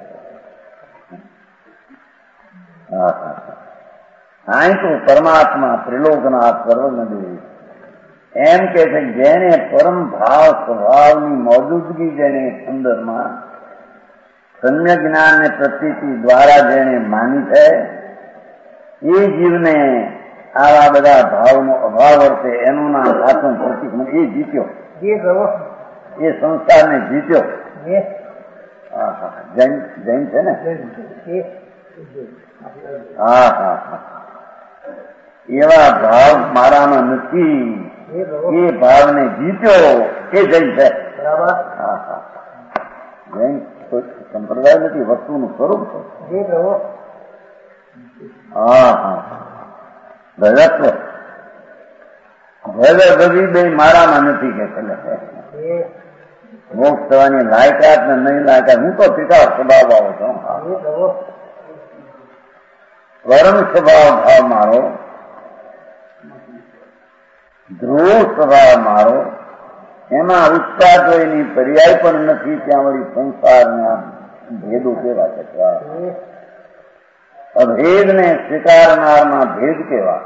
હા હા અહીં તો પરમાત્મા ત્રિલોકનાથ સર્વજ્ઞ એમ કે છે જેને પરમ ભાવ સ્વભાવની મોજૂદગી જેને સુંદરમાં સમ્ય જ્ઞાન ને પ્રતીતિ દ્વારા જેને માની છે એ જીવને આવા બધા ભાવનો અભાવ વર્તે એનું નામ સાચું પ્રતીક એ જીત્યો, એ સંસારને જીત્યો. હા હા જૈન જૈન છે ને. હા હા હા એવા ભાવ મારામાં નથી, એ ભાવને જીત્યો એ જૈન છે. હા હા જૈન સંપ્રદાય નથી, વસ્તુનું સ્વરૂપ છે. હા હા ભગત્વ ભગત બધી બે મારામાં નથી કે મોક્ષ થવાની લાયકાત ને નહીં લાયકાત. હું તો પિતા સ્વભાવ આવો છું. પરમ સ્વભાવ ભાવ મારો, ધ્રુવ સ્વભાવ મારો, એમાં ઉત્સાહની પર્યાય પણ નથી. ત્યાં વળી સંસારના ભેદો કેવા છે, અભેદને સ્વીકારનારમાં ભેદ કેવા.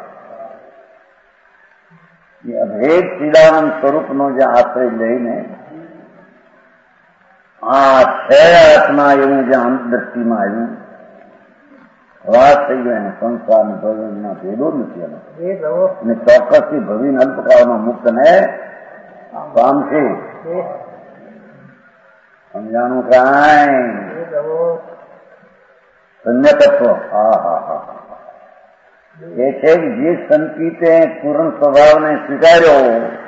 એ અભેદ ચિદાનંદ સ્વરૂપનો જે આશ્રય લઈને આ છે આત્મા એવું જે અંતદ્રષ્ટિમાં આવ્યું વાત થઈ ગયો એને સંસારના ભવિના ભેદો નથી એનો. અને ચોક્કસથી ભવિન અલ્પકાળમાં મુક્ત ને પામશે. સમજાણું કાંઈ સંયતત્વ. હા હા હા એ છે કે જે સંકિતે પૂર્ણ સ્વભાવને સ્વીકાર્યો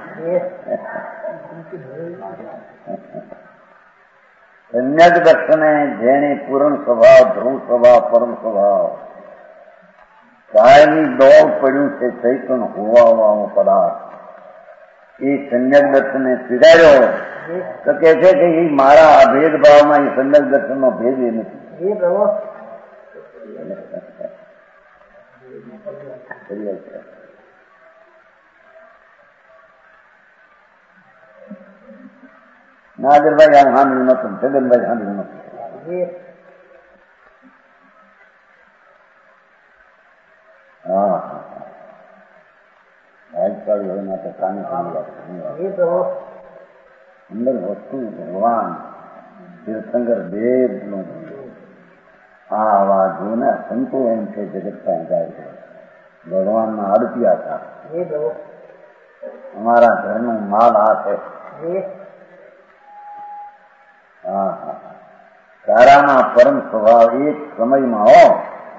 સંયત દર્શને જેને પૂર્ણ સ્વભાવ, ધ્રુવ સ્વભાવ, પરમ સ્વભાવ કાયમી દોડ પડ્યું છે ચૈતન હોવા પદાર્થ એ સંયત દર્શને સ્વીકાર્યો તો કે છે કે એ મારા અભેદ ભાવમાં એ સંયત દર્શનનો ભેદ એ નથી. નાગરભાઈ આમ સાંભળ્યું નતું, છગનભાઈ સાંભળ્યું નતું. હા હા આજકાલ હવે ના તો કાને અંદર વસ્તુ ભગવાન તીર્થંકર દેવ નો આ આવા જોને સંતો એમ છે જગત જાય છે ભગવાનના આડતિયા હતા. અમારા ઘરનું માલ આ છે. હા હા સારામાં પરમ સ્વભાવ એક સમયમાં હો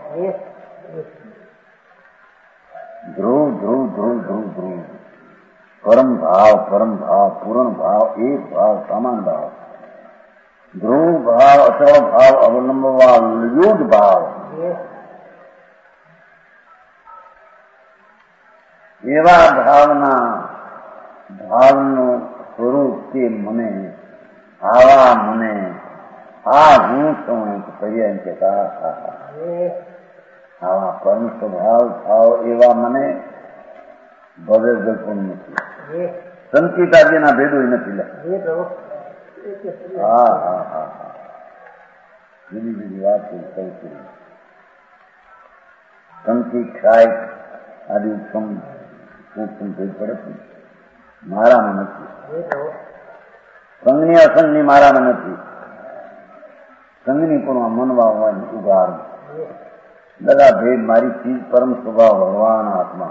ધ્રુવ ધ્રુવ ધ્રુવ ધ્રુવ ધ્રુવ પરમ ભાવ, પરમ ભાવ, પૂર્ણ ભાવ, એક ભાવ, સમાન ભાવ, ધ્રુવ ભાવ, અચળ ભાવ, અવલંબવા યુદ્ધ ભાવ એવા ભાવના ભાવનું સ્વરૂપ કે મને આવા મને આ હું છું એમ કહીએ એમ કે આવા પરમ સ્વભાવ ભાવ એવા મને ભવે બિલકુલ નથી. સંકિતાજીના ભેદો નથી લે. હા હા હા હા બીજી બીજી વાત કહું છું. સંકિત ખાય આદિ ઉત્તમ ઉત્તમ ભેદ પડે છે મારામાં નથી. સંઘની અસંઘની મારામાં નથી. સંઘની પણ મનવા હોવાની ઉગાર બધા ભેદ મારી ચીજ પરમ સ્વભાવ ભગવાન આત્મા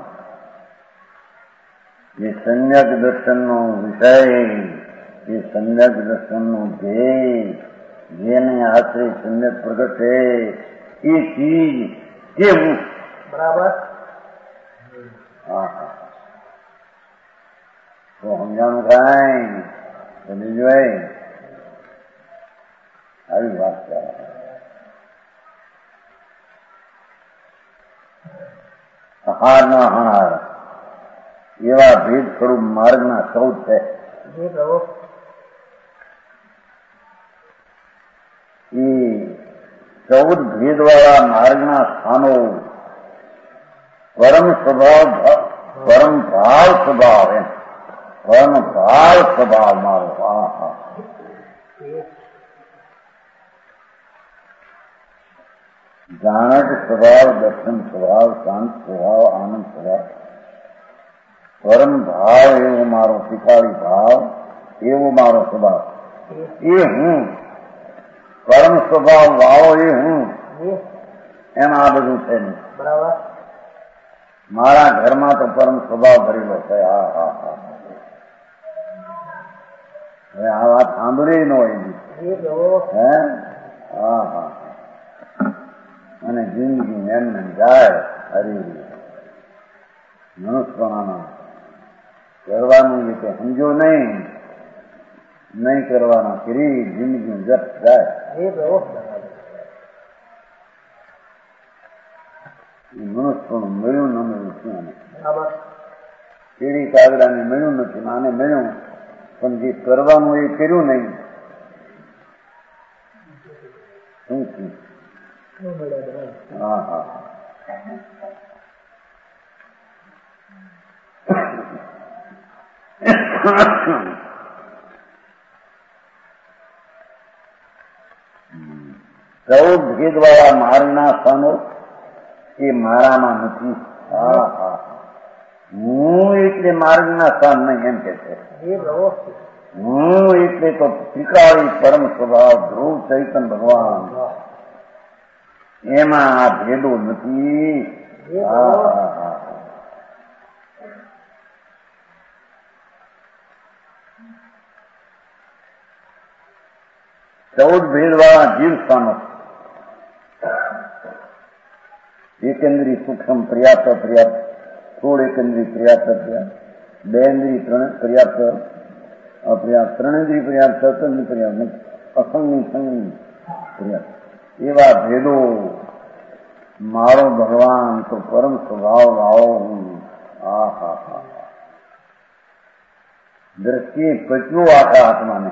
જે સંયક દર્શનનો વિષય, એ સંયક દર્શનનો ધ્યેય, જેને આશ્રય સંયક પ્રગટે એ ચીજ કેવું બરાબર. હા હા તો સમજાણું કાંઈ બધી જોઈ આવી વાત કરે. હાર ના હાર એવા ભેદ સ્વરૂપ માર્ગના ચૌદ છે. એ ચૌદ ભેદ વાળા માર્ગના સ્થાનો પરમ સ્વભાવ, પરમ ભાવ સ્વભાવ એમ પરમ ભાવ સ્વભાવ મારો. હા હા જાણત સ્વભાવ, દર્શન સ્વભાવ, શાંત સ્વભાવ, આનંદ સ્વભાવ, પરમ ભાવ એવો મારો શિખાડી ભાવ, એવો મારો સ્વભાવ, એ હું પરમ સ્વભાવ વાળો એ હું, એમાં આ બધું છે નહીં. બરાબર. મારા ઘરમાં તો પરમ સ્વભાવ ભરેલો છે. હા હા હા હવે આ વાત સાંભળી ન હોય હે. હા હા અને જિંદગી એમને જાય. હરી મનુષ્યપણામાં કરવાનું એ સમજો નહીં, નહીં કરવાના કરી જિંદગી વ્યર્થ જાય. મનુષ્યપણું મળ્યું ન મળ્યું શું? કેળી કાગડાને મળ્યું નથી, આને મળ્યું, પણ જે કરવાનું એ કર્યું નહીં. શું થયું? હા હા ચૌદ ભેદવાળા મારના સ્થાનો એ મારામાં નથી. હા હા હું એટલે માર્ગના સ્થાન નહીં એમ કે છે. હું એટલે તો ત્રિકાળી પરમ સ્વભાવ ધ્રુવ ચૈતન ભગવાન, એમાં આ ભેદો નથી. હા હા હા ચૌદ ભેદવાળા જીવ સ્થાનો, એકેન્દ્રી સૂક્ષ્મ પર્યાપ્ત પર્યાપ્ત, સોળ એકેન્દ્રી પર્યાપ્ત પર્યાપ્ત, બે ઇન્દ્રી ત્રણ પર્યાપ્ત અપર્યાપ્ત, ત્રણ ઇન્દ્રી પર્યાપ્ત, સતંગની પર્યાપ્ત, અસંગની સંગની પર્યાપ્ત, એવા ભેદો મારો ભગવાન તો પરમ સ્વભાવ વાળો હું. હા હા હા દ્રષ્ટિએ પચ્યું આખા આત્માને,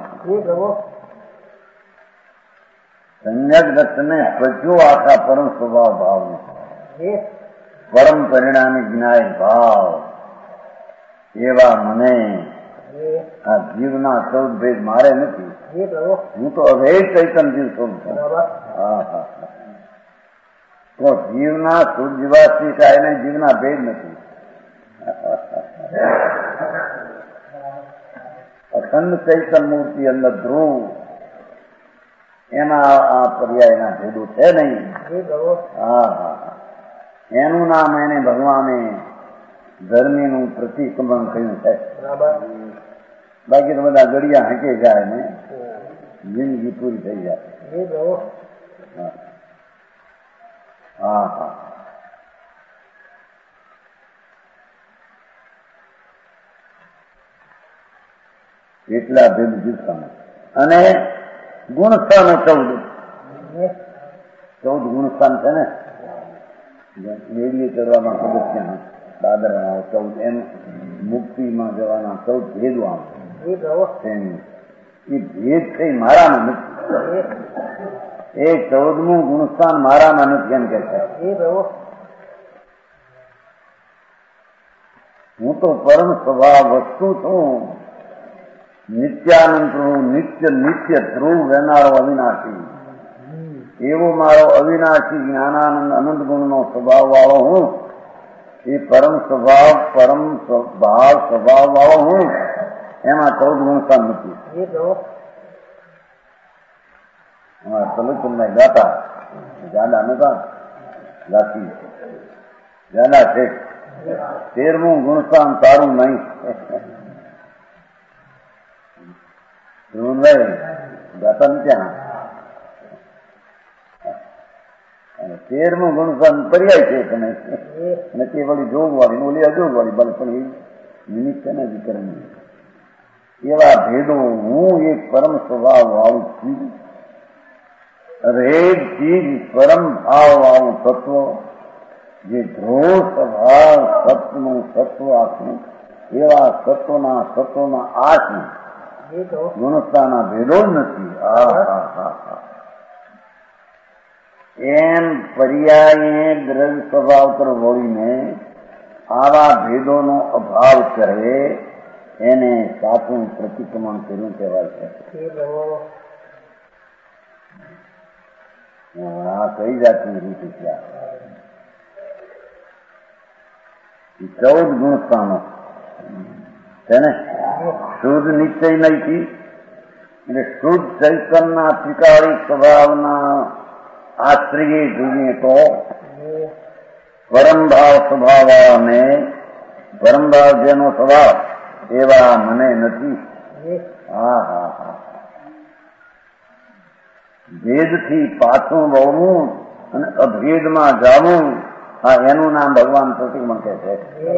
સંયક દત્તને પચ્યું આખા પરમ સ્વભાવ ભાવને, પરમ પરિણામી જ્ઞાય ભાવ, એવા મને આ જીવના ચૌદ ભેદ મારે નથી. હું તો અભેદ ચૈતન જીવ છું. હા હા તો જીવના સૂર્યવાસી કાયને જીવના ભેદ નથી. અખંડ ચૈતન મૂર્તિ અંદર ધ્રુવ, એના આ પર્યાયના ભેદો છે નહીં. હા હા એનું નામ એને ભગવાને ધર્મીનું પ્રતિક્રમણ કહ્યું છે. બાકી તો બધા ગળિયા હંકે જાય ને જિંદગી પૂરી થઈ જાય. હા હા એટલા ભેદ જીવતા અને ગુણસ્થાનો ચૌદ ચૌદ ગુણસ્થાન છે ને. મેળીએ ચડવામાં પગથિયા દાદરમાં ચૌદ, એમ મુક્તિમાં જવાના ચૌદ ભેદો આમ એ ભેદ કઈ મારામાં નથી. એ ચૌદમું ગુણસ્થાન મારામાં નથી એમ કે છે. હું તો પરમ સ્વભાવ વસ્તુ છું, નિત્યાનંદ પ્રભુ, નિત્ય નિત્ય ધ્રુવ રહેનારો અવિનાશી, એવો મારો અવિનાશી જ્ઞાનાનંદ અનંત ગુણનો સ્વભાવ વાળો હું. એ પરમ સ્વભાવ પરમ ભાવ સ્વભાવ વાળો હું, એમાં ચૌદ ગુણસ્થાન નથી. તમને ગાતા જાડા નતા ગાતી જાડા છે. તેરમું ગુણસ્થાન તારું નહીં. ગાતા ને ત્યાં તેરમું ગુણસ્થાન પર્યાય છે તમે અને તે વળી જોગ વાળી ઓલી અજોગ વાળી બને, પણ એ નિમિત્ત ને વિકરણ એવા ભેદો હું એક પરમ સ્વભાવ વાળું છું. રેડ ચીજ પરમ ભાવ વાળું તત્વ, જે ધ્રુવ સ્વભાવ સત્વનું સત્વ આખું, એવા સત્વના સત્વમાં આઠ ગુણસ્થાના ભેદો જ નથી. હા હા હા હા એમ પર્યાયે દ્રવ્ય સ્વભાવ પર વળીને આવા ભેદોનો અભાવ કરે એને સાચું પ્રતિક્રમણ કર્યું કહેવાય છે. આ કઈ જાતની રીતિ છે? ચૌદ ગુણ સ્થાનો છે ને. શુદ્ધ નિશ્ચય નહીં એટલે શુદ્ધ ચૈતનના ત્રિકાળી સ્વભાવના આશ્રય જોઈએ તો પરમભાવ સ્વભાવને પરમભાવ જેનો સ્વભાવ એવા મને નથી. હા હા હા ભેદથી પાછું વળવું અને અભેદમાં જાવું, હા એનું નામ ભગવાન પ્રતિમણ કહે છે.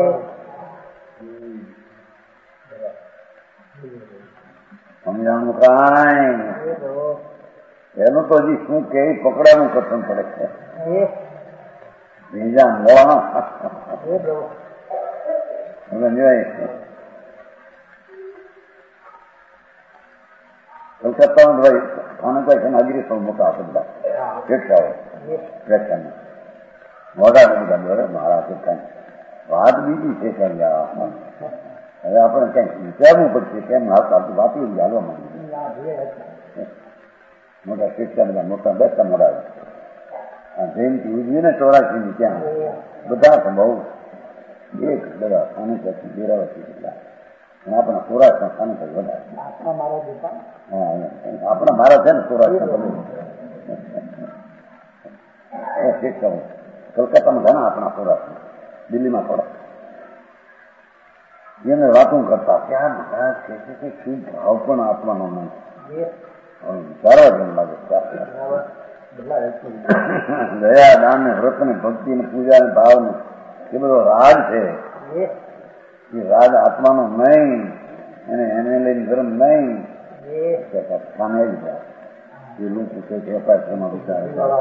સમજાણું કાંઈ એનું તો હજી શું કે પકડાનું કથન પડે છે. બીજા કલકત્તામાં ભાઈ આને કહે છે હાજરી પણ મોટા બધા શિક્ષાઓ વ્યાખ્યાન મોટા બધા બરે મારા કઈ વાત બીજી છે ક્યાં જવા. હવે આપણે ક્યાંક વિચારવું પડશે કેમ વાપી ચાલવા માંગે. મોટા શિક્ષા બધા મોટા બેસતા મોડા આ જયંતિ ઉજવી ને ચોરાસી ની ત્યાં બધા તો બહુ એક બધા સ્થાનિક બેરાવતી કેટલા આપણા સૌરાષ્ટ્રના સ્થાનિક વધારે આપણા મારા છે ને સૌરાષ્ટ્ર શિક્ષણ કલકત્તામાં ઘણા આપણા સૌરાષ્ટ્ર દિલ્હીમાં થોડા એને વાતું કરતા ત્યાં મહારાજ કહે છે કે શું ભાવ પણ આપવાનો નહીં. સારા જેમ લાગે દયા દાન ને વ્રત ને ભક્તિ ને પૂજા ને ભાવ ને એ બધો રાગ છે. એ રાગ આત્માનો નહીં, એને એને લઈને ધર્મ નહીં. સામે જ જાય એ લોકો છે કે અપાશ્રમાં વિચાર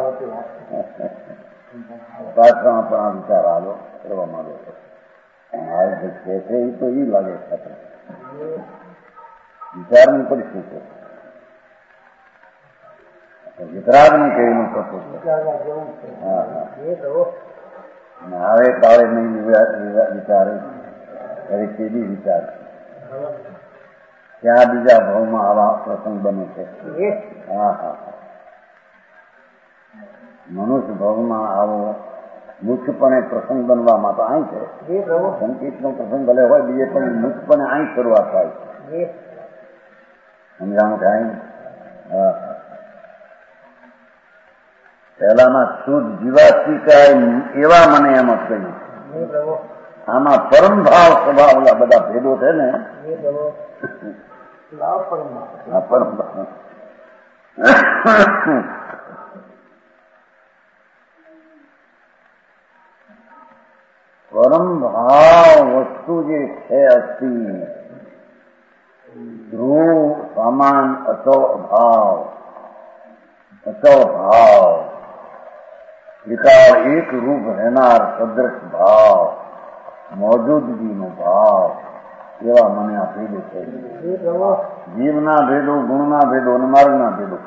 અપાશ્રમાં પણ આ વિચાર આલો કરવા માંગો છે એ તો એ લાગે વિચારની પરિસ્થિતિ વિતરાગ નું કેવું થતું આવે કાળે નહીં વિચારે હવે કેવી વિચાર ત્યાં બીજા ભાવમાં આવા પ્રસંગ બને છે. હા હા મનુષ્ય ભાવમાં આવો મુખ્યપણે પ્રસંગ બનવામાં તો અહીં છે. સંકેત નો પ્રસંગ ભલે હોય બીજે પણ મુખ્યપણે અહીં શરૂઆત થાય છે. સમજાણું કે અહીં પહેલામાં શુદ્ધ જીવાતી કાય એવા મને એમ જ કહ્યું. આમાં પરમ ભાવ સ્વભાવ ઓલા બધા ભેદો છે ને પરમ ભાવ પરમ ભાવ વસ્તુ જે છે અસ્થિ ધ્રુવ સમાન અચળ ભાવ અચળ ભાવ વિકાર એક રૂપ રહેનાર સદૃશ ભાવ મોજૂદગીનો ભાવ એવા મને આ ભેદો છે. જીવના ભેદો, ગુણના ભેદો અને માર્ગના ભેદો.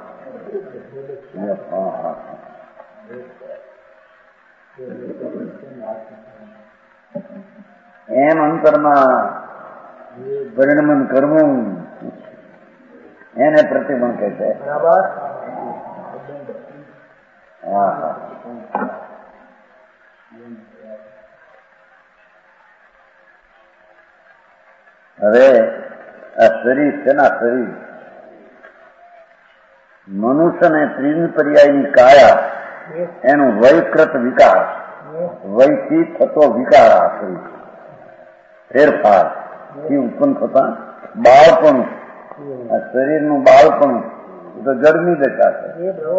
એમ અંતરમાં પરિણમન કરવું એને પ્રતિબંધ કહે છે. હા હા હવે આ શરીર છે ને શરીર મનુષ્યને ત્રિન પર્યાયની કાયા એનું વયકૃત વિકાર વયથી થતો વિકાર આ શરીર ફેરફાર થી ઉત્પન્ન થતા બાળપણું આ શરીરનું બાળપણું એ તો જળની દશા છે.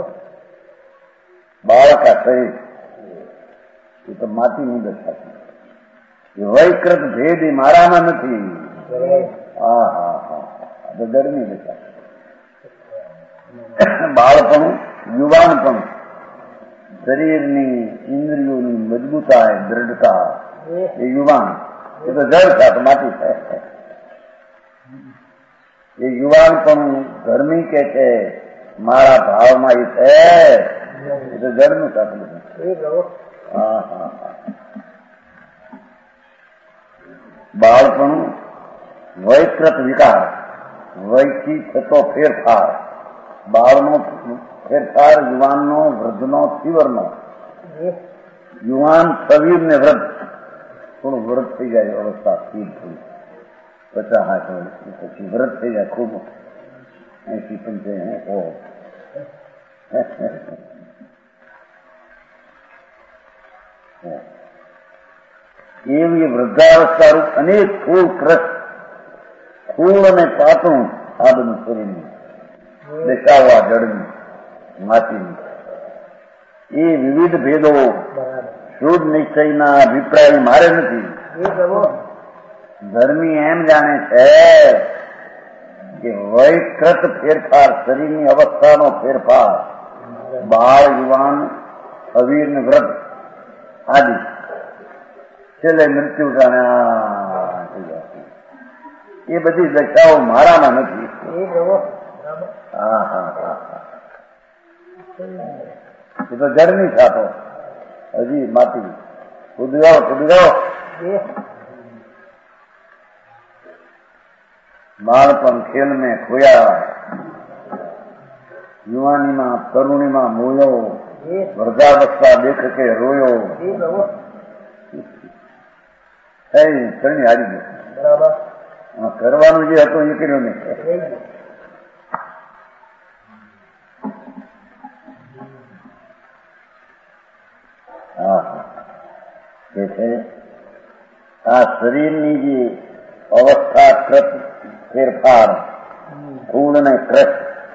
બાળક આ શરીર એ તો માટીની દશા છે. એ વયકૃત ભેદ એ મારામાં નથી. હા હા હા તો જળની દશા બાળપણું યુવાનપણું શરીરની ઇન્દ્રિયોની મજબૂતા દ્રઢતા એ યુવાન એ તો જળ છે તો માટી છે. એ યુવાનપણું ગરમી કે છે મારા ભાવમાં એ છે એ તો જળનું સાધન છે. હા હા હા બાળપણું વયકૃત વિકાર વયથી થતો ફેરફાર બાળનો ફેરફાર યુવાનનો, વૃદ્ધનો, શિવરનો. યુવાન સવીર ને વૃદ્ધ થોડું વૃદ્ધ થઈ જાય અવસ્થા સ્થિર થઈ પચાસ હાથ પછી વૃદ્ધ થઈ જાય ખૂબ એસી પંચાયત ઓ એવી વૃદ્ધાવસ્થારૂપ અનેક ફૂલ કૃષ ફૂલ અને પાતળું આ બધું શરીરનું દેખાવા જળની માટીની એ વિવિધ ભેદો શુદ્ધ નિશ્ચયના અભિપ્રાય મારે નથી. ધર્મી એમ જાણે છે કે વયકૃત ફેરફાર, શરીરની અવસ્થાનો ફેરફાર, બાળ, યુવાન, અવીર ને વૃદ્ધ આદિ છેલ્લે મૃત્યુ જાણે એ બધી દશાઓ મારામાં નથી. હા હા હા એ તો જળની છાપો હજી માટી કૂદી જાઓ કૂદી જાઓ. બાળપણ ખેલ મેં ખોયા, યુવાનીમાં તરુણીમાં મોયો, વૃદ્ધાવસ્થા દેખ કે રોયો. ચરણી હારી ગયો. કરવાનું જે હતું એ કર્યું નહીં. હા એ છે આ શરીરની જે અવસ્થાકૃત ફેરફાર, સ્થૂળ અને કૃત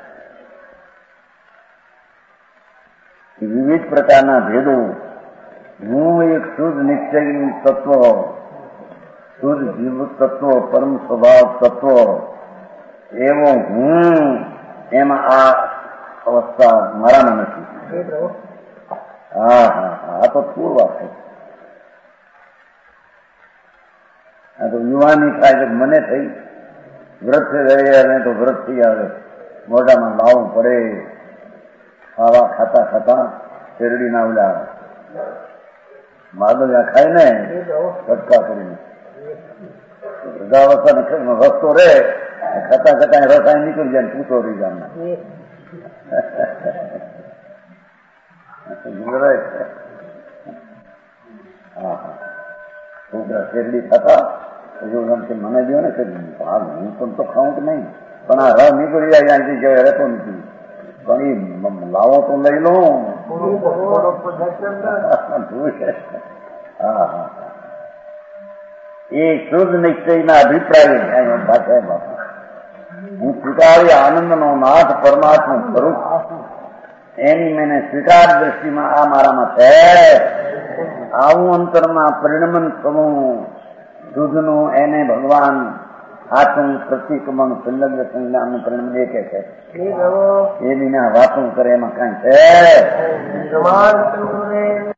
વિવિધ પ્રકારના ભેદો, હું એક શુદ્ધ નિશ્ચય તત્વ, શુદ્ધ જીવ તત્વ, પરમ સ્વભાવ તત્વ એવો હું, એમાં આ અવસ્થા મારામાં નથી. હા હા હા આ તો પૂર વાત છે. આ તો યુવાની થાય છે મને થઈ, વ્રત રહે તો વ્રત થઈ આવે, મોઢામાં લાવવું પડે, ખાવા ખાતા ખાતા શેરડીના ઓલા માદલિયા ખાય ને ફટકા કરીને વૃદ્ધાવસ્થા રસ્તો રે ખાતા ખાતા રસાયણ નીકળી જાય, પૂછો રહી જાય. હા હા છોકરા શેરડી ખાતા મને દો ને હા હું પણ તો ખાઉં કે નહીં, પણ આ રસ નીકળી જાય અહીંથી કે રહેતો નથી, પણ એ લાવો તો લઈ લો. હા હા એ શુદ્ધ નિશ્ચયના અભિપ્રાય ભાષા હું સ્વીકારી આનંદનો નાથ પરમાત્મા સ્વરૂપ એની મેને સ્વીકાર દ્રષ્ટિમાં આ મારામાં છે. આવું અંતરમાં પરિણમન થવું શુદ્ધનું એને ભગવાન આચું પ્રતિક્રમણ સંલગ્ન સંજ્ઞાનું પરિણમન એ કે છે. એ વિના વાતું કરે એમાં કઈ છે.